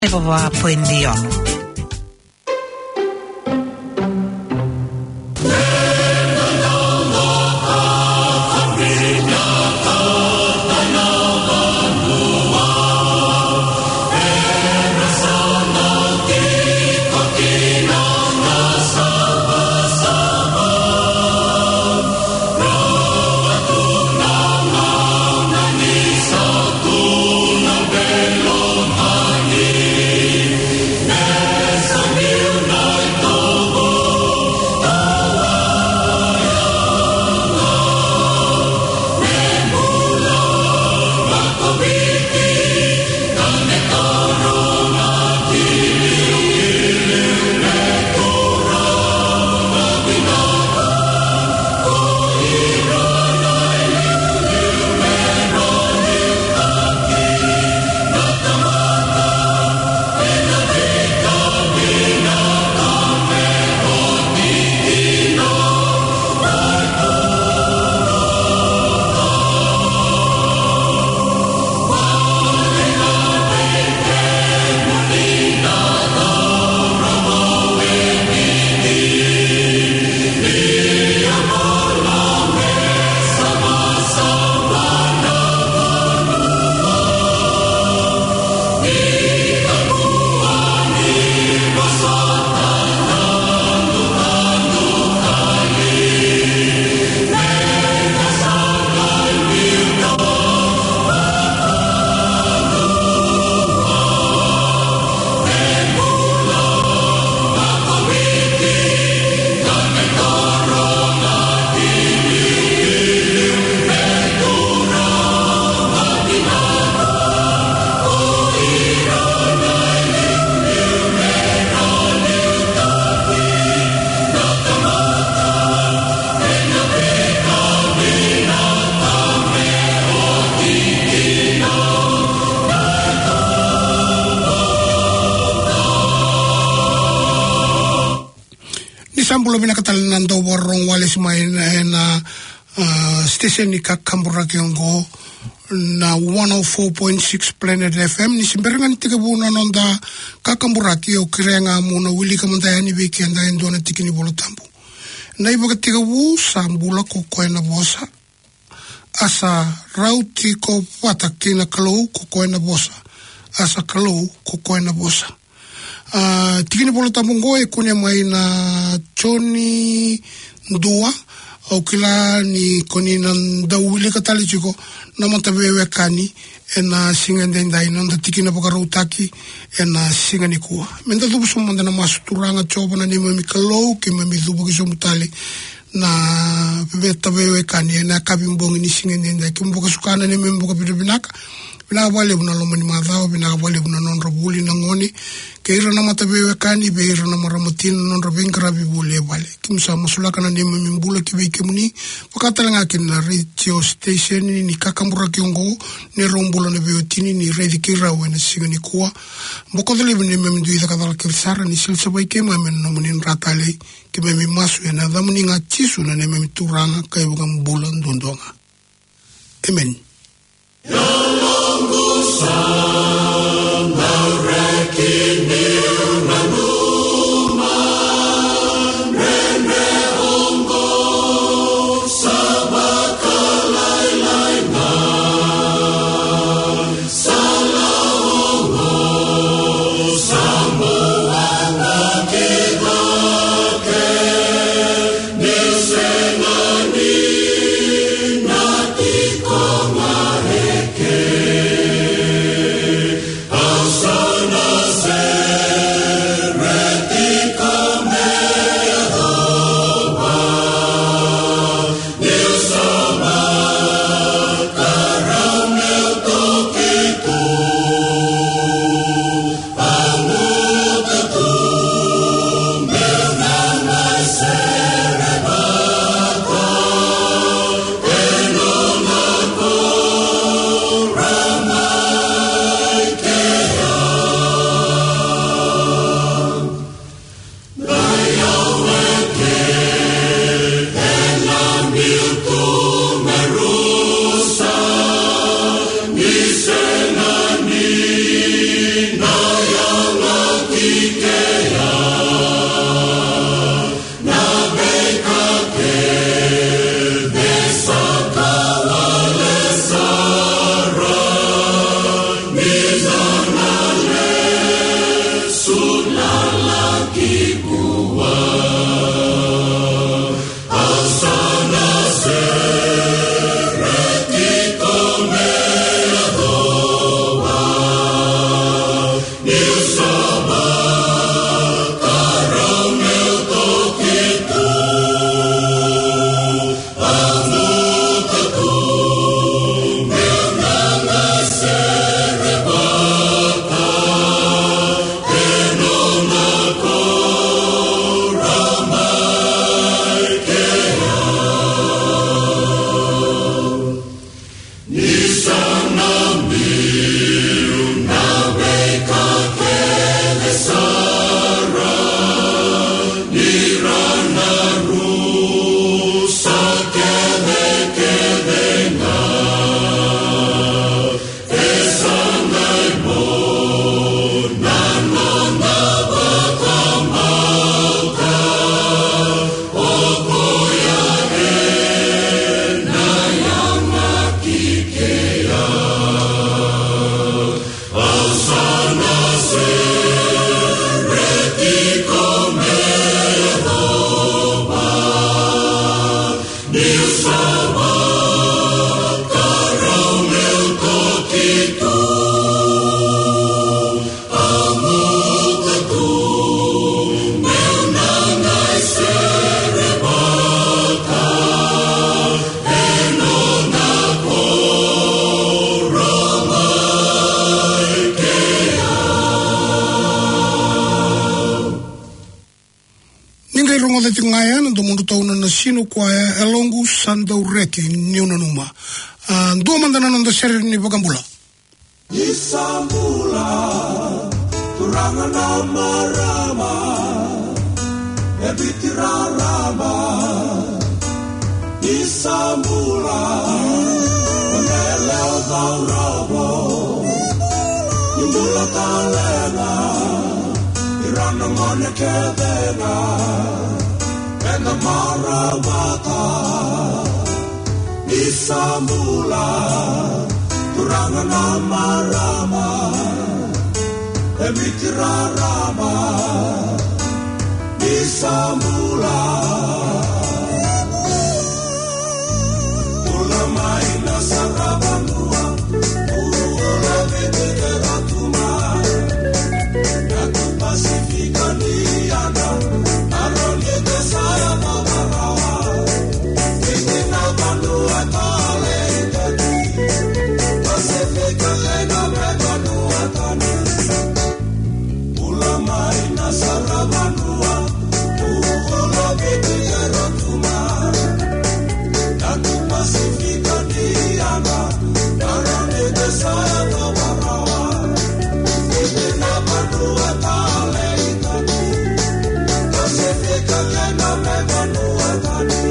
Papa Puendion. Sambulo binakatal nando warong walis main na station ni Kakambura Kiongo na 104.6 Planet FM ni simberangan tiga buna nonda Kakambura Kio kirenga muna wili kamandaya ni beki anda endo na tikini bolo tambu na ibaga tiga bu sambula ko koena bosa asa rauti ko patakina kalau ko koena bosa asa kalau ko koena bosa tikini bolo tambungo e kunya mai na Johnny Ndua au kila ni koni nan dawile katali chiko na matabewe kani ena singa ndendai nanda tikina boka rautaki ena singa ni kuwa menda dubu sumanda na masuturanga choba na nima mikalou ke mami dubu kisomutale na betabewe kani ena kabimbongi ni singa ndendai kimboka sukana ni memboka binaka wale buna lomani madhao wale buna nonrabuli na ngoni keira na matabewe kani beira na maramutina nonrabengrabi bule wale kimsa masulaka na nima mimbula kibeke muni wakatalanga kina radio station ni Kakambura Kiongo ni rombula na biotini ni ready kira wena singa ni kuwa mbokodole bune memdu ida kadal kirsara ni silsa baike mamen na munin ratale kimemi masu ena dhamuni nga chisu na neme mituranga kaya buka mbula ndondonga amen. Amen. rongo de tingaia ndo mundu tauna na sino kwa elongu sanda ureki ni unanuma. Dua mandana nanda seri ni bagambula. Isambula turangana marama ebitira rama Isambula oneleo gaurabo Imbula talena Irana mone kedena Ena maramata Isambula Turangana marama Emitira rama Isambula Ulamai nasarabanua Ula vitikera tuma Yatu pasifika niyana Aroni desaya mabarawa Vitina bandua tale itati Pasifika lena mebanua tani Ulamai nasarabanua Ula vitikera tuma Yatu pasifika niyana Aroni desaya mabarawa Vitina bandua tale itati Pasifika lena mebanua tani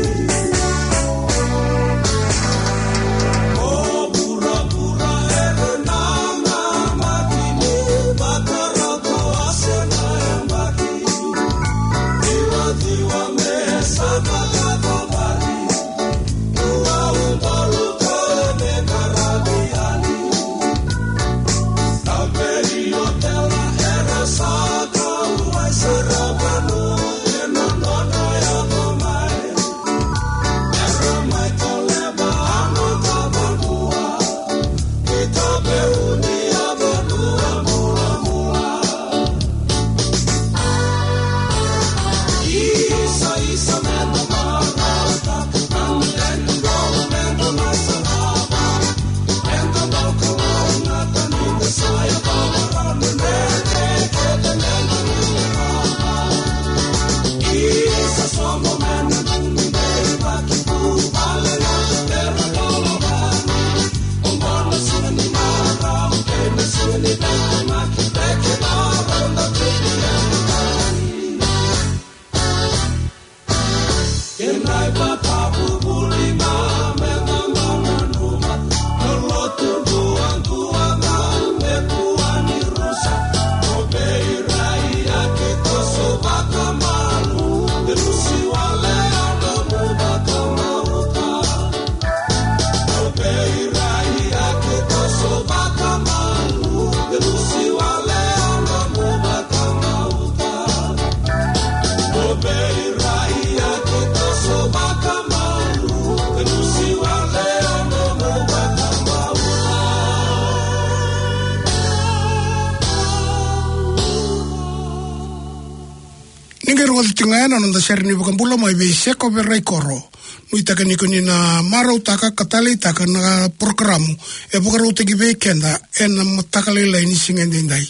Tingayana nanda seri ni bagambula mai be seko berai koro nui taka niko ni na marau taka katale taka na programu e bukarau tegi be kenda e na matakale lai ni singendendai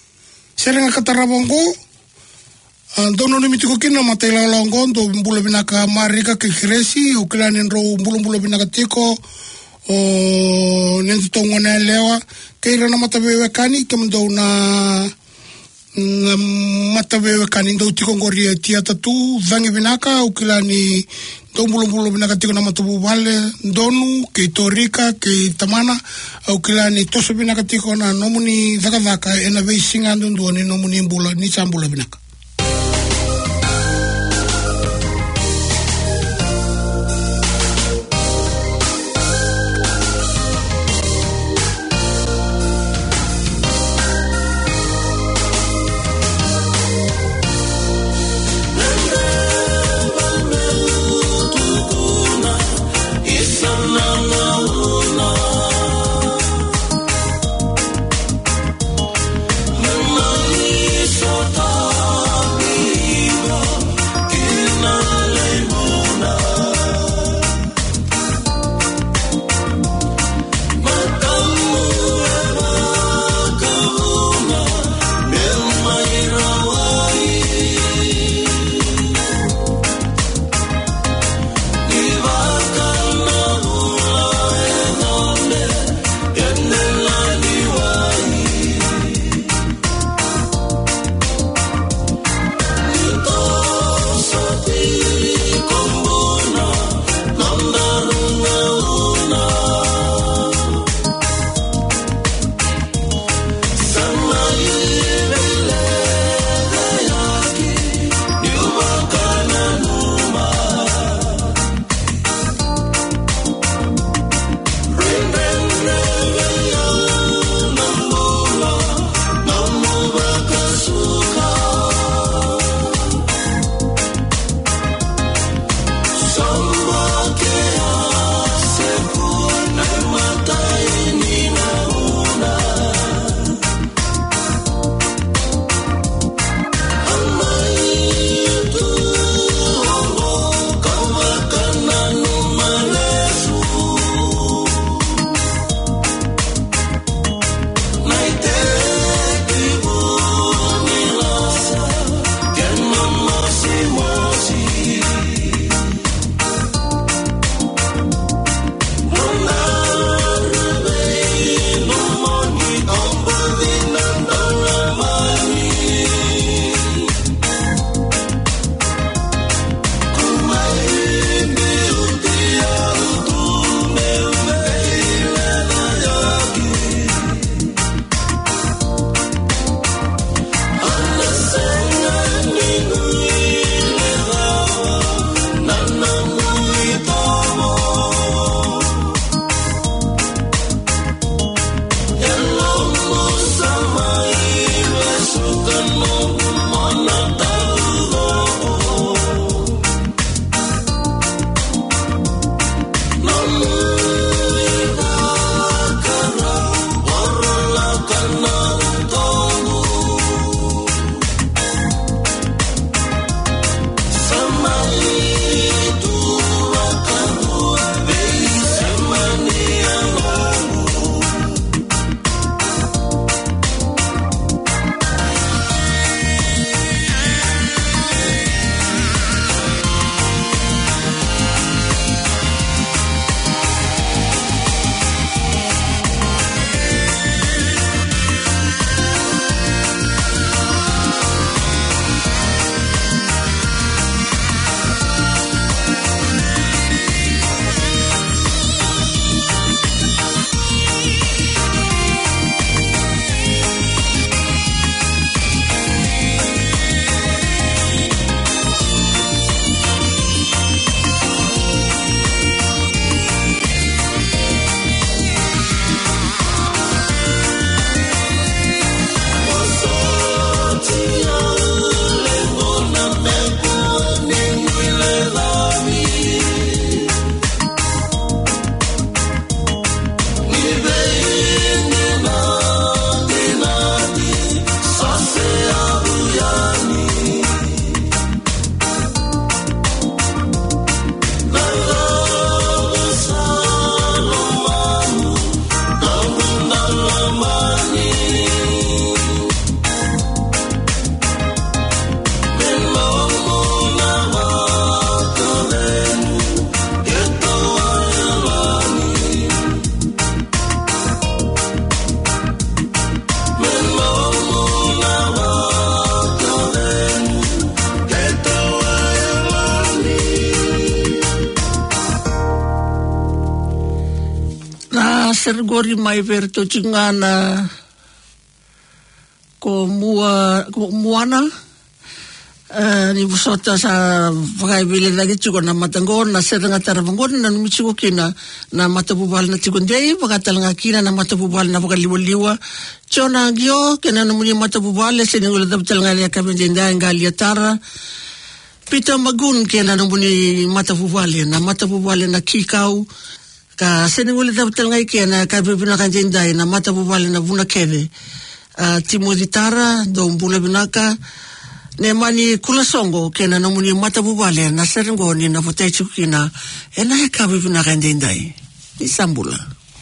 seri nga katarabongo dono ni mitiko kina matai lalongo do mbula binaka marika kikiresi o kilani nro mbula binaka tiko o nentu tongwana lewa keira na matabewe kani kemdo na matabewe kani ndo tiko ngoria tia tatu vangi binaka ukilani ndo mbulu binaka tiko na matabu vale ndonu ke torika ke tamana ukilani toso binaka tiko na nomuni dhaka ena vei singa ndundu ni nomuni mbula ni chambula binaka Shota sergori mai verto chingana ko muana ni busota sa vai vile lagi chuko na matangor na seranga taravangor na michuko kina na matapubal na chikundei pakatalanga kina na matapubal na pakaliwaliwa chona gyo kena na muni matapubal sini ula taptalanga ya kabinda ngali tara pita magun kena na muni matapubal na kikau ka sini ula taptalanga kena kabibina kanjenda na matapubal na vuna keve Timothy Tara do mbula binaka ne mani kula songo kena na muni matapubale na serengoni na potechu kina ena heka bibina kandendai isambula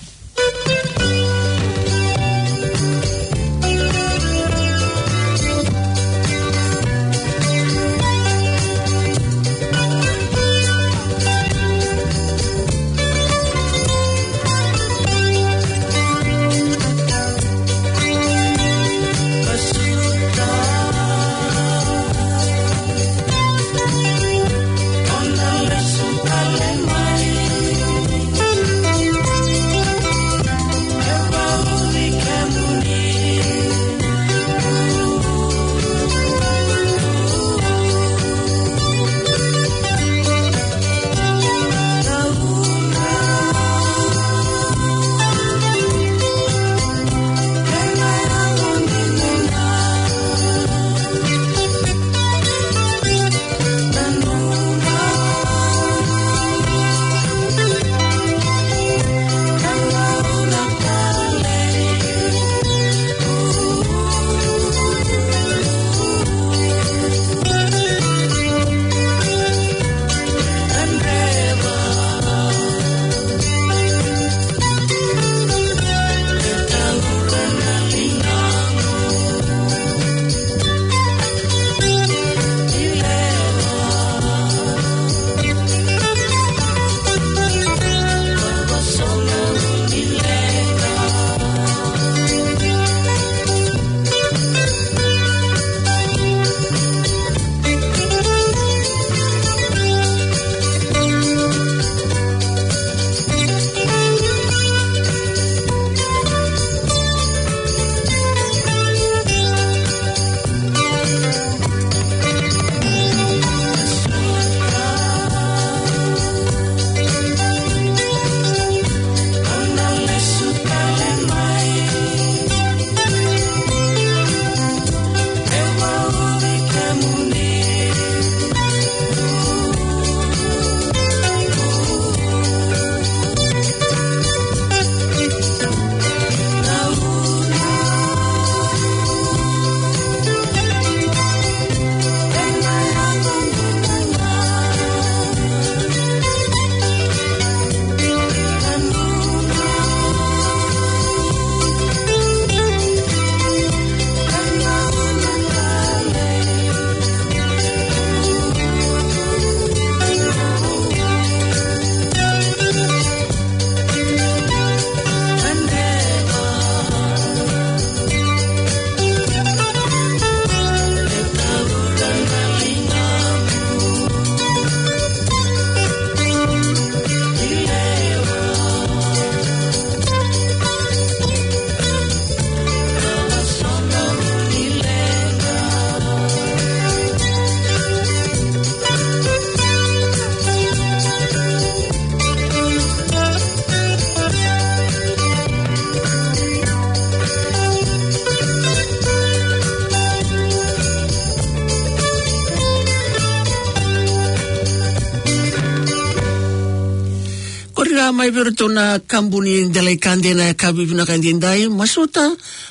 mai verto na kambuni dalai kande na kabibina kandendai masuta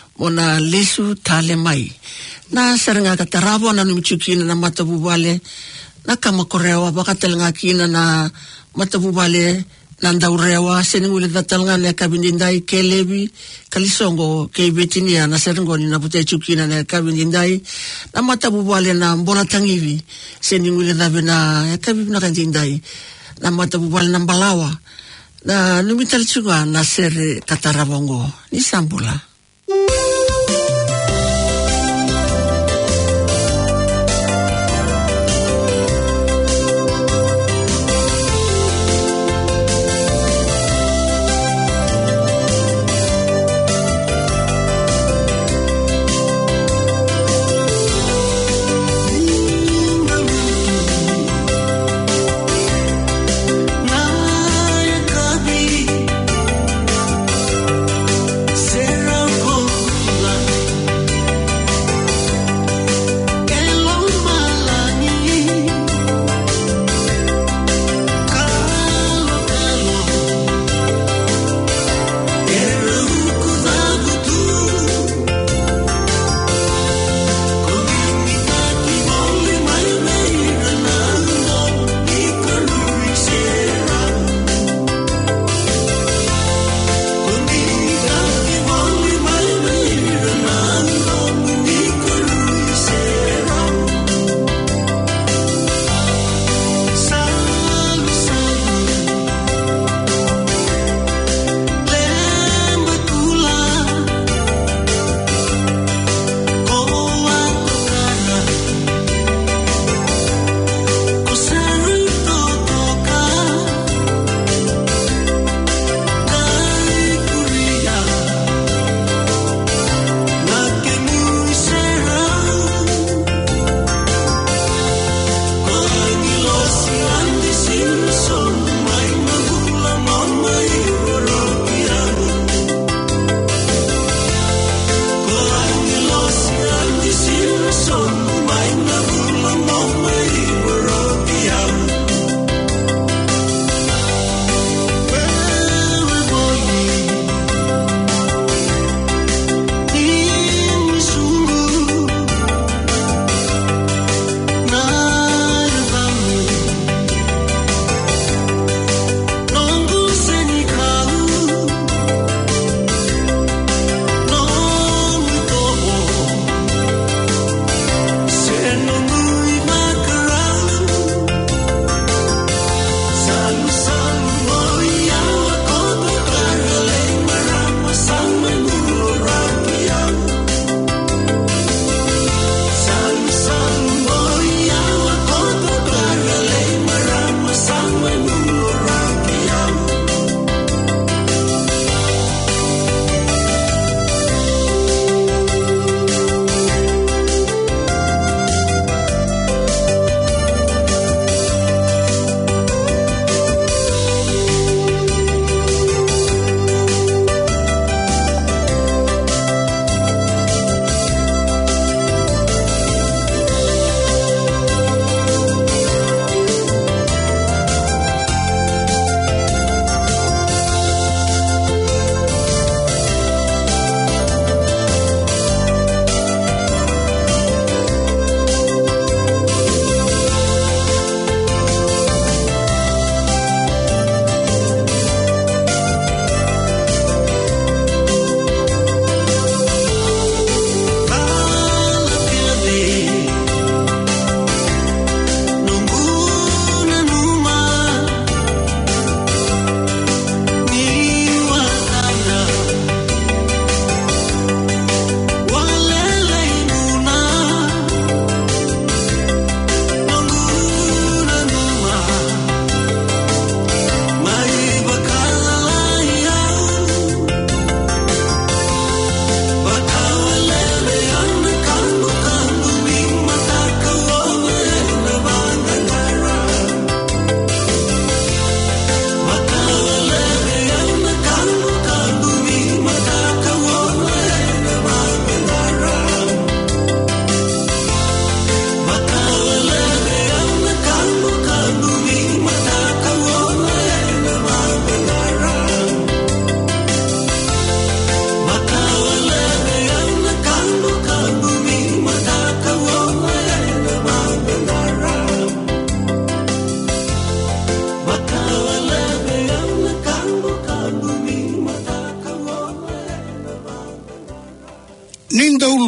ona lesu tale mai na seranga katarabo na numichukina na matabubale na kamakorewa bakatelanga kina na matabubale na ndaurewa seningule datalanga na kabindindai kelebi kalisongo kebetinia na serengoni na putechukina na kabindindai na matabubale na mbona tangivi seningule dabena kabibina kandendai na matabubale na mbalawa na numital chunga na sere katarabongo ni sambula.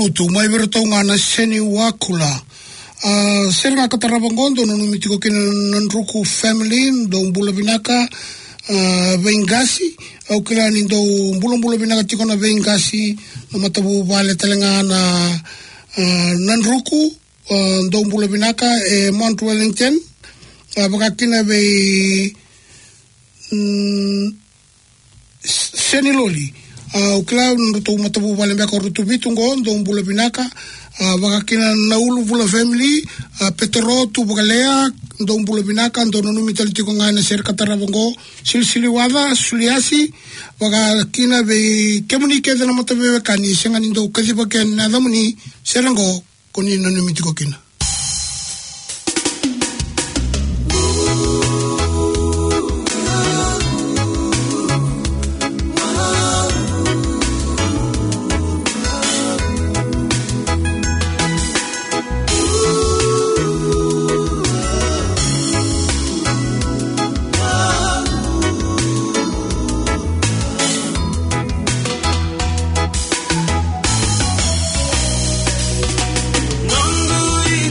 ulutu mai bertau ngana seni wakula. Serga katarabangondo no mitiko kina nanruku family do Mbula Binaka Vengasi au kila ni do Mbula Binaka tiko na Vengasi no matabu vale talenga na nanruku do Mbula Binaka Mount Wellington bakakina be seni loli au kila ndo matabu vale mbaka rutu bitungo do Mbula Binaka bakakina naulu Mbula family petero tu bakalea ndo Mbula Binaka ndo nonu mitalitiko ngana serka tarabongo silsili wada suliasi bakakina be kemunike dana matabe kani sengani ndo kasipa ken nadamuni serango koni nonu mitiko kina Nondu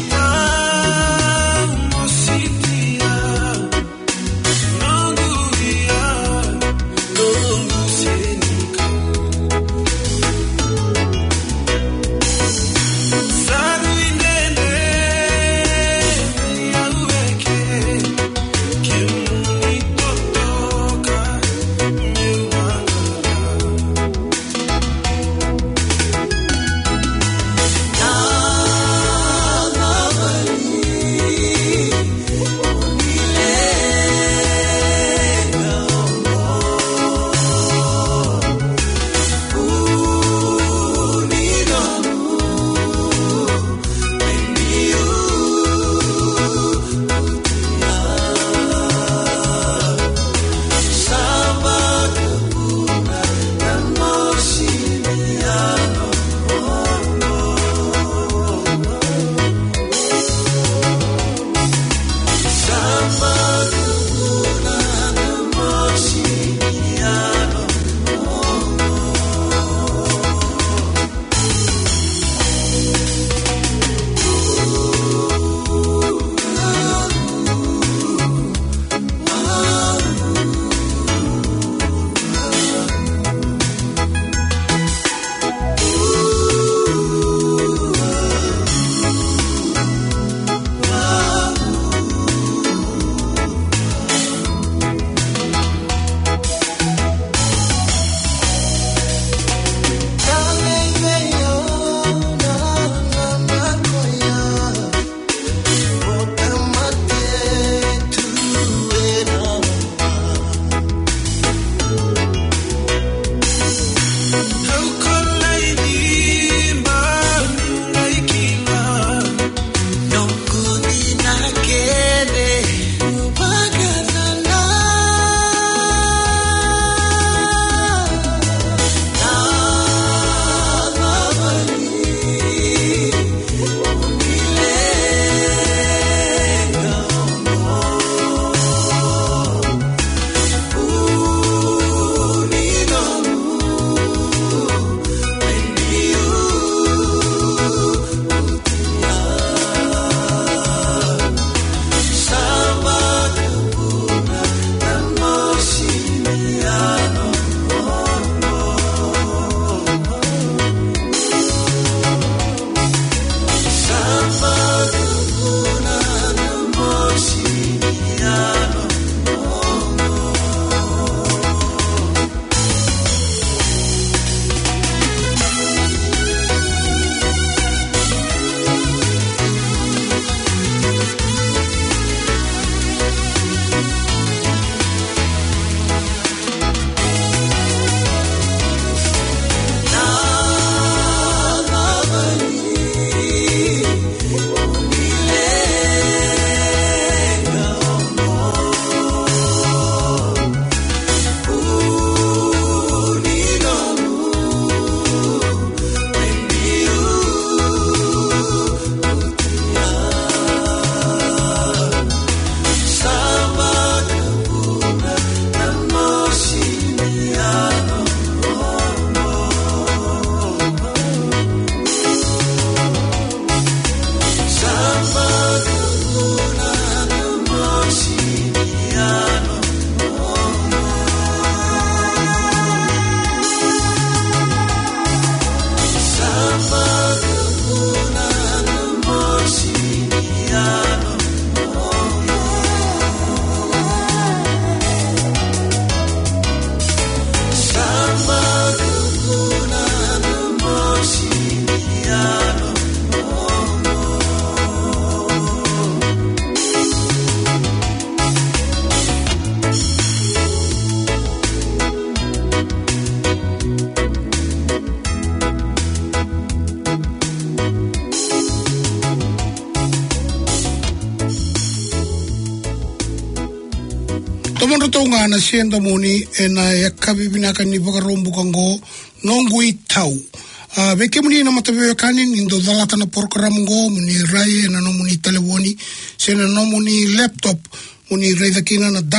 Tamondo tonga na siendo moni ena ya kabibinaka ni bagarombu kango nongui tau. Beke muni na matabewe kanin indo dalata na program go muni rai ena no muni telewoni sena no muni laptop muni reida kina na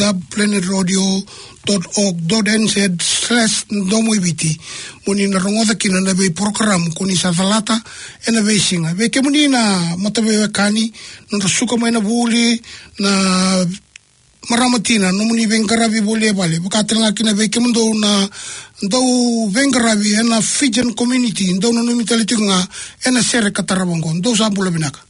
www.planetradio.org.nz/ndomoibiti muni na rongoda kina na bei program kuni sa dalata ena bei singa. Beke muni na matabewe kani no suka mai na buli na maramatina no muni vengaravi bole bale bukatanga kina beke mundo na ndau vengaravi ena Fijian community ndau no mitaliti nga ena sere katarabongo ndau sabula binaka.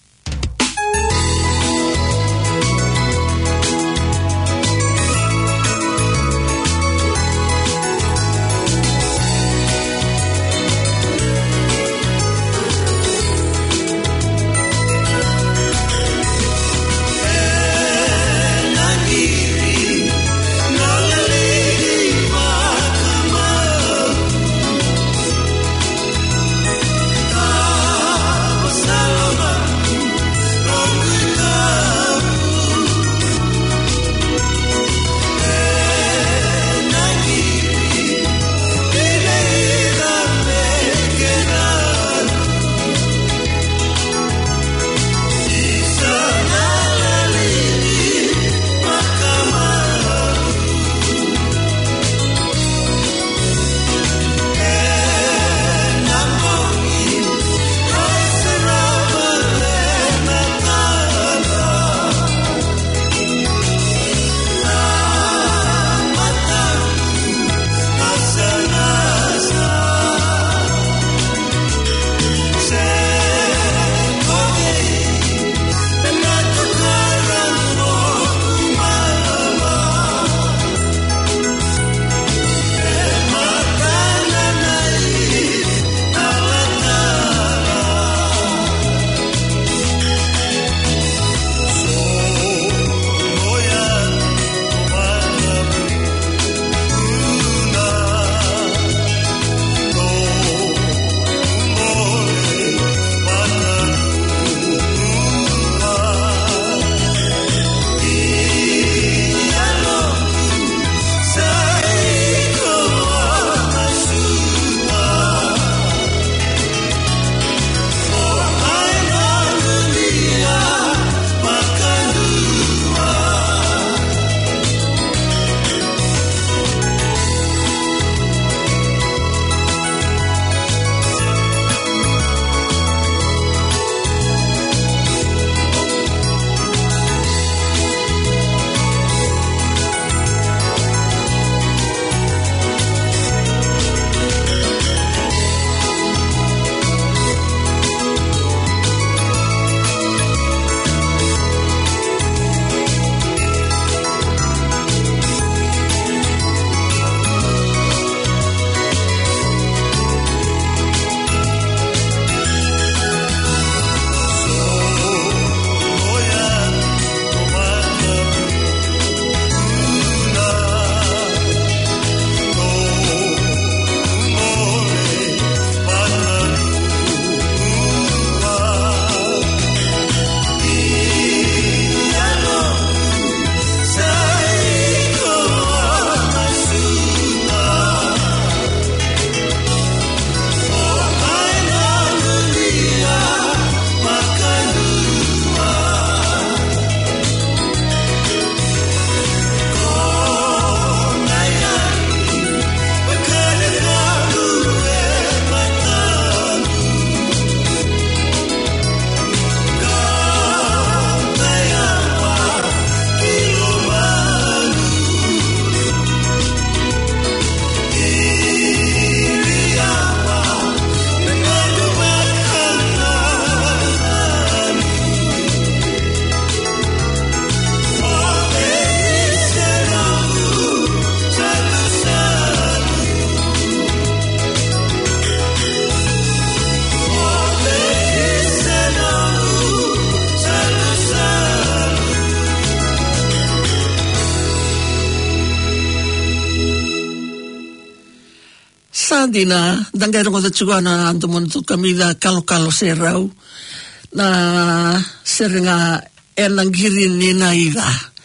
Sandina, dangay ko sa tsuwana ang tumunod kami na kalo-kalo seraw na seringa enang girin ni naira.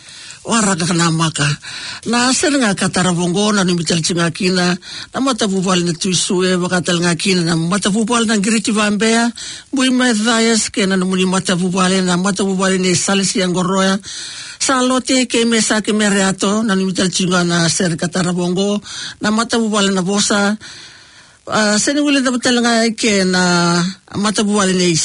waraka kana maka na serenga kataravongo na nimitalchinga kina na matavuvali na tuisue wakatalanga kina na matavuvali na ngiriti vambea bui maithayas kena na muni matavuvali ne salisi angoroya salote ke mesa ke mereato na nimitalchinga na ser kataravongo na matavuvali na vosa seni wile da talanga ke na matavuvali ne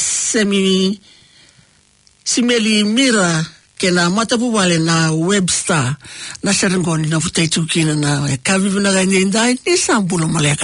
simeli mira kena matapuwale na Webster na serengoni na futaitu kina na kavivu na ganyendai ni sampulo maleka.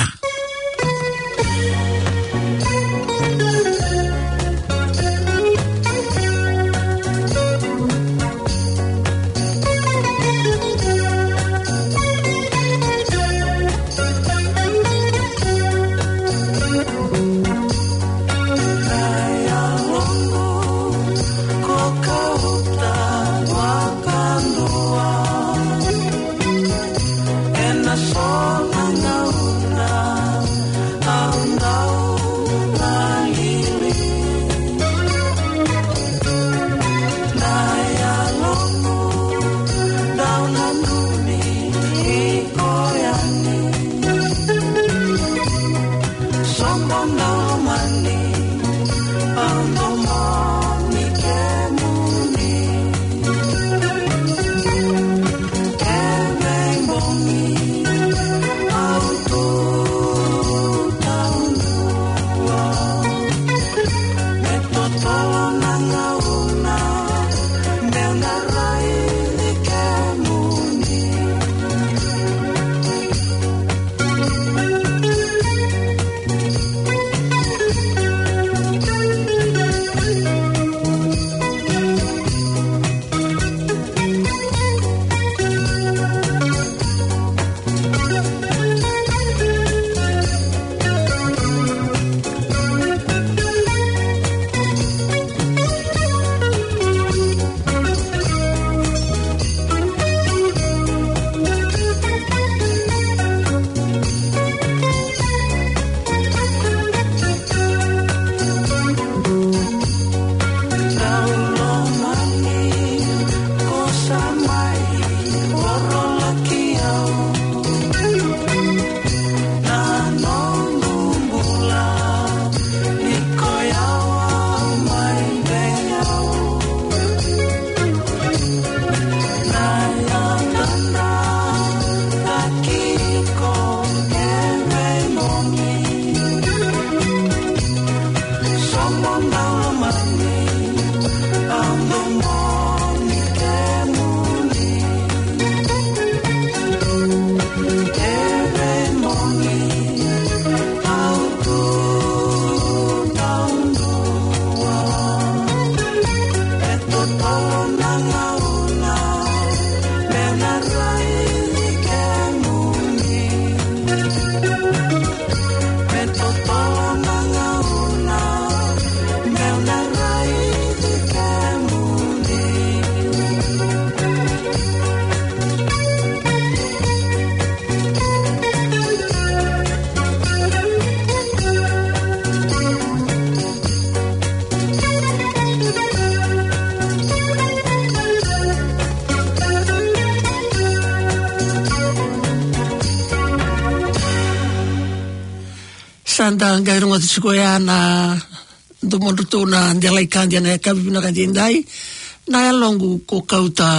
Sanda ngairunga tsikoya na domondo na ndelai kandia na kavivu na kandindai na longu ko kauta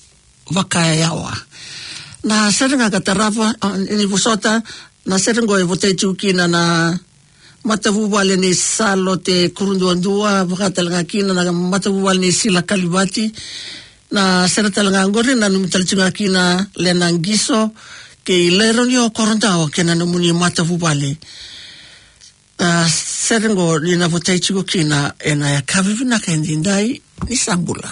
wakayawa na serenga katarafa ni vosota na serengo e votaitu kina na matavuwale ni salote kurunduandua wakatalanga kina na matavuwale ni sila kalibati na seretalanga ngori na numitalchinga kina lenangiso ke ileronio korondao kena namuni matavuwale serengo nina votaitu kina ena ya kavivu na kandindai ni sambula.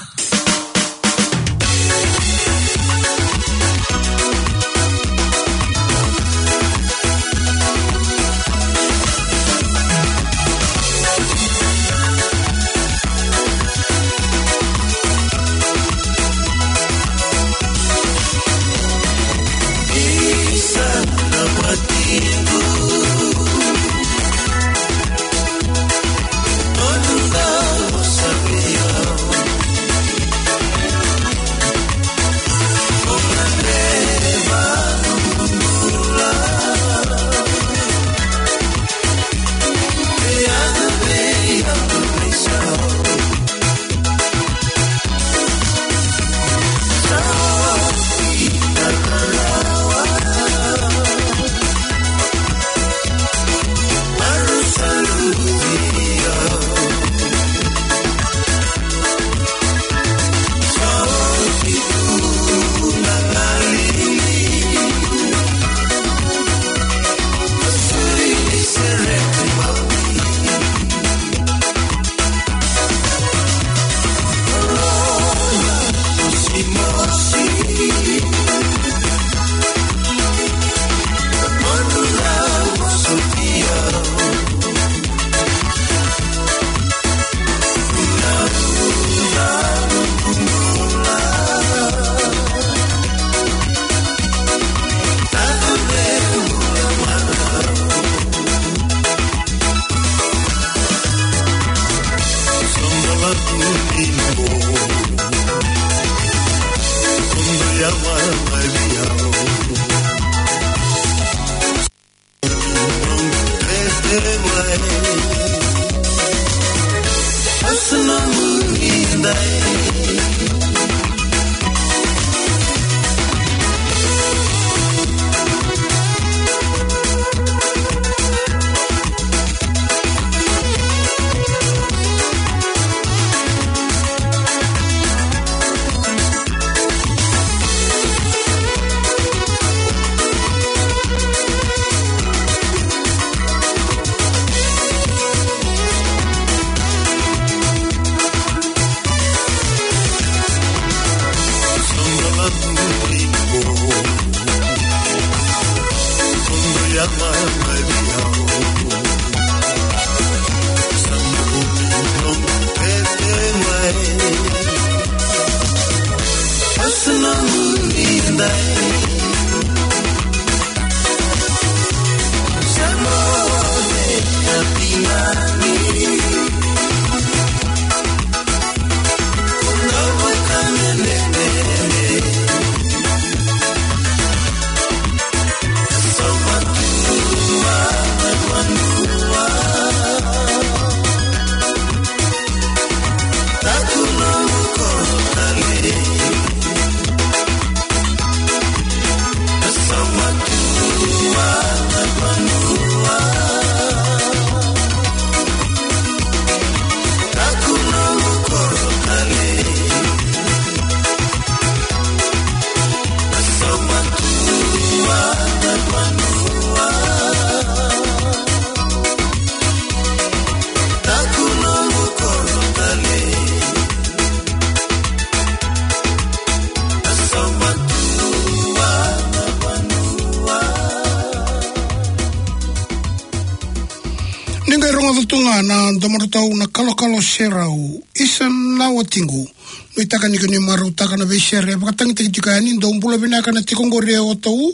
na ndomarutau na kalokalo serau isan lawa tingu no itaka ni kani maru taka na besere bakatangi tikikani ndo mbula binaka na tikongore o tau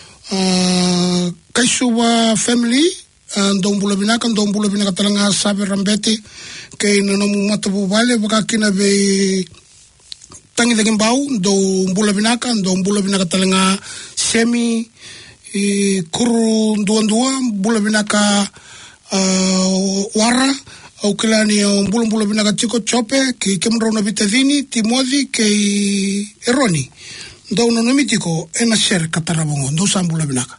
kaisuwa family ndo mbula binaka talanga sabe rambete kay nanamu matabu vale bakakina be tangi de mbau ndo mbula binaka talanga semi kuru ndua mbula binaka wara au kilani mbula binaka tiko chope ki kemrona vitavini timodhi ke eroni ndo nonomitiko ena ser katarabongo ndo sambula binaka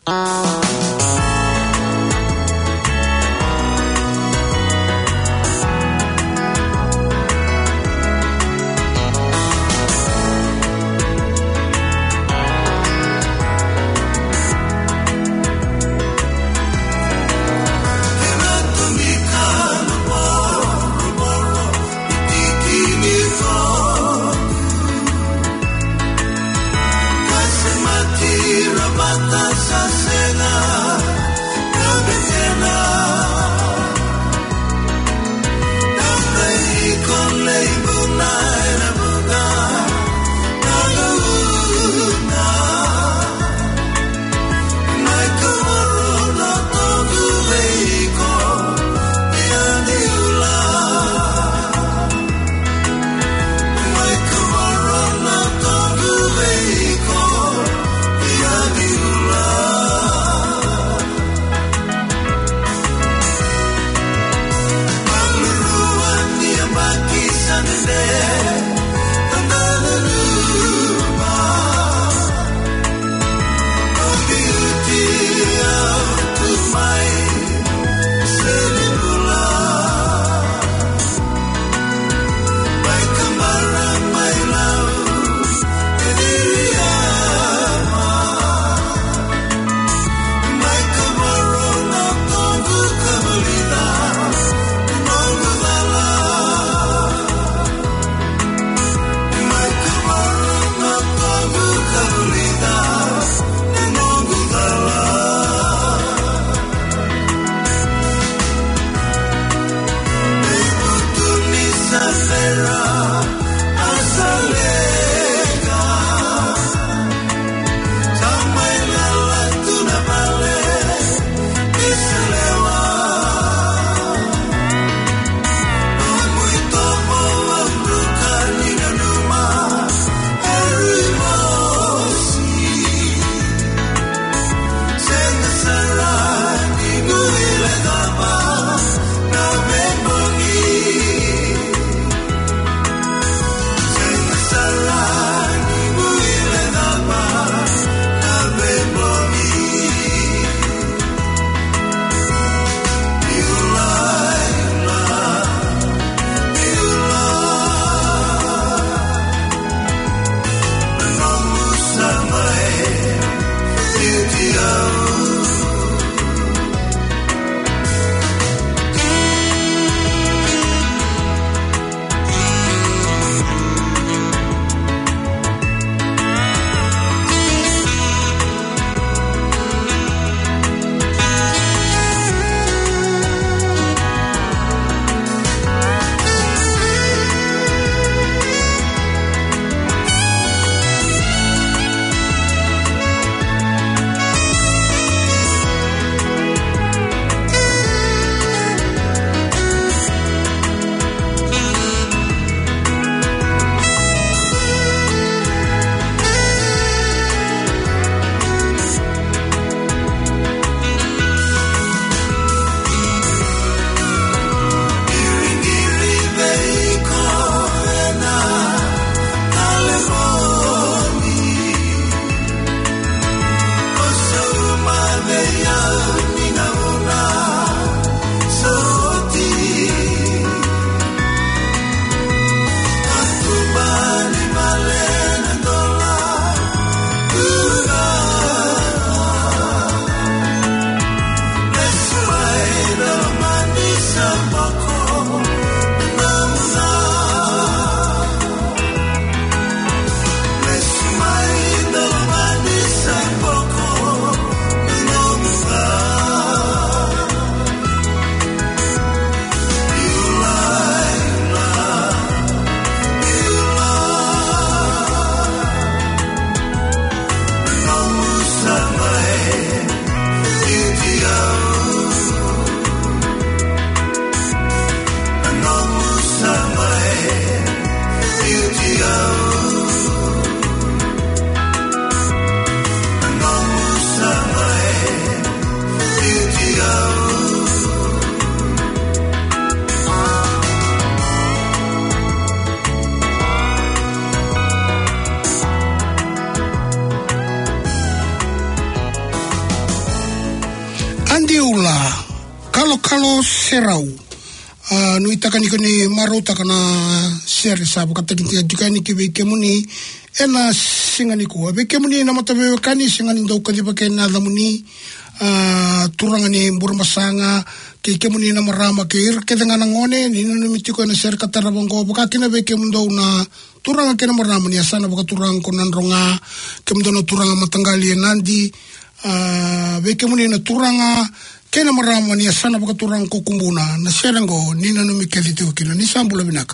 Carlos Serau. Nui taka niko ni maro taka na sere sabu katakintia dukani ki weke muni ena singa niko. Weke muni na matabewe kani singa ni ndau kadipa ke na damuni turanga ni burmasanga ke muni na marama ke ir ke dengan ngone ni numitiko na sere katarabongo baka kina weke mundau na turanga ke na marama ni asana baka turang konan ronga ke mundau turanga matanggali nandi weke muni na turanga kena marama ni asana baka turang ko kumbuna na serango nina no mikeli tu kila ni sambula binaka.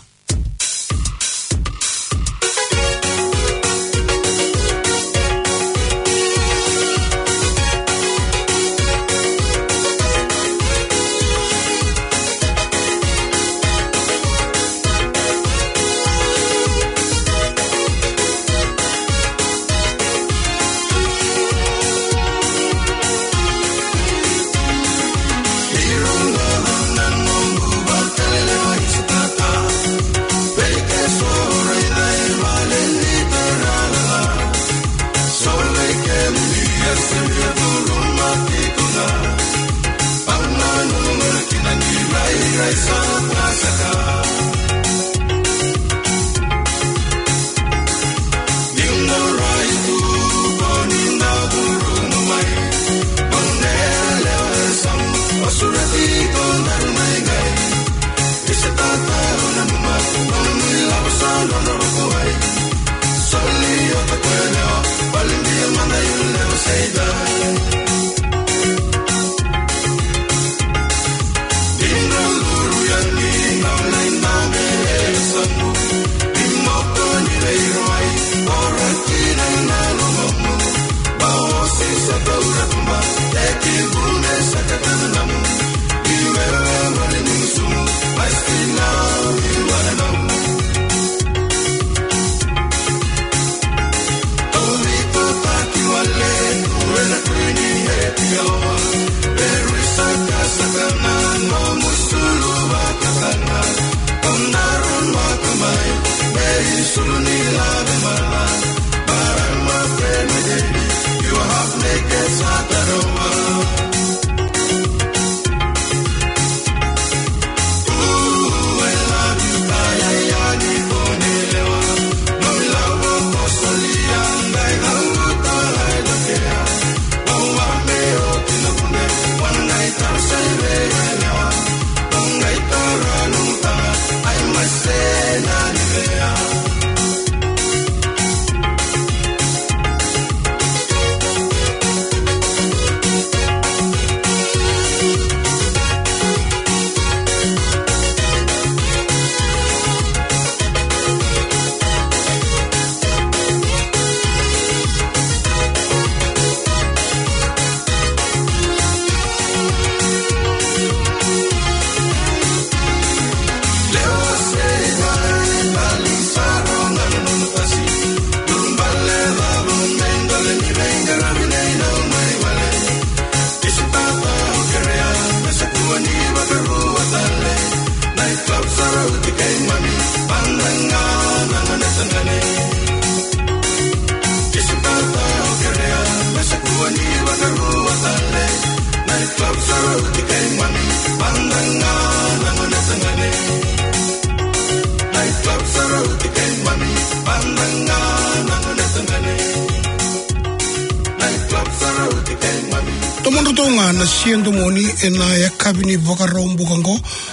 Siendo moni ena ya kabini vokarombu kango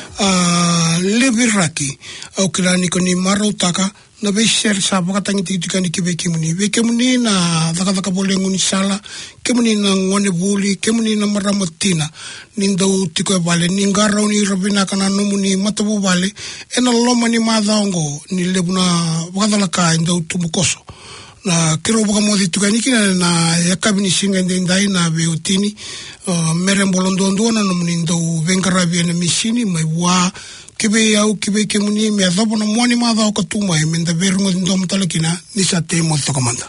lebiraki au kilani koni marotaka na be share sa vokatangi tikani kibekimuni na vaka bole nguni sala kemuni na ngone buli kemuni na maramotina nindo tiko bale ningara ni robina kana nomuni matabu bale ena loma ni madongo ni lebuna vakadalaka ndo tumukoso na kero boka modi tukani kina na yakabini singa ndai na beotini mere mbolondo na munindo vengarabi na misini mai wa kibe au kibe kemuni me adobo na mwani madha okatuma emenda verungo ndo mtalakina ni sate mo tokamanda.